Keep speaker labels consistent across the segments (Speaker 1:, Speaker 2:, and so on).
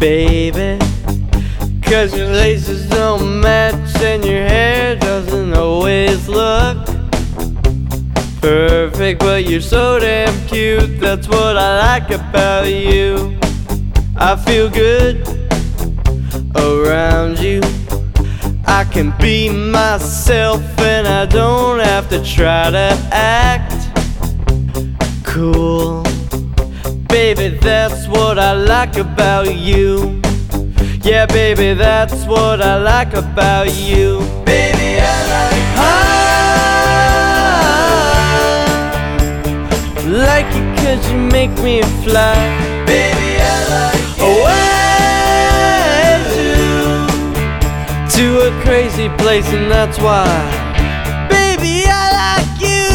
Speaker 1: baby. 'Cause your laces don't match and your hair doesn't always look perfect, but you're so damn cute. That's what I like about you. I feel good around you. I can be myself and I don't have to try to act cool. Baby, that's what I like about you. Yeah, baby, that's what I like about you. Baby, I like you 'cause you make me fly. Baby, I like you. Away to a crazy place, and that's why. Baby, I like you.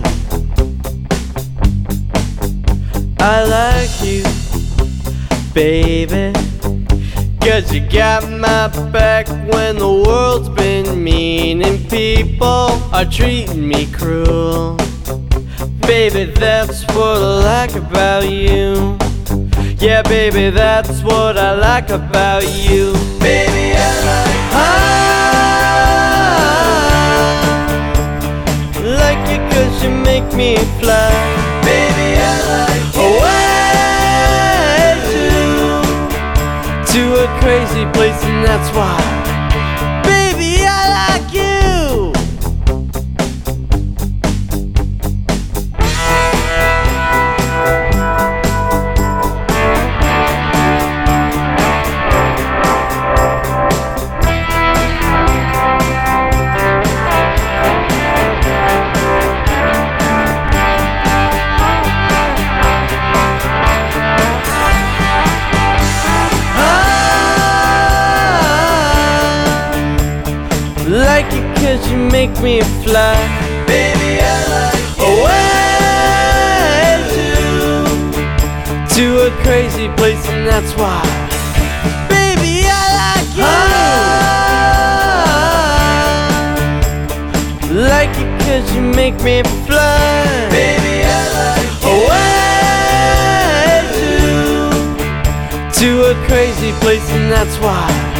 Speaker 1: I like you, baby. 'Cause you got my back when the world's been mean and people are treating me cruel. Baby, that's what I like about you. Yeah, baby, that's what I like about you. Baby, I like you 'cause you make me fly. Baby, I like you. Away to a crazy place, and that's why. Baby, I like you. Like you 'cause you make me fly. Baby, I like you. Away to a crazy place, and that's why. Baby, I like you. Like you 'cause you make me fly. Baby, I like you. Away to a crazy place, and that's why.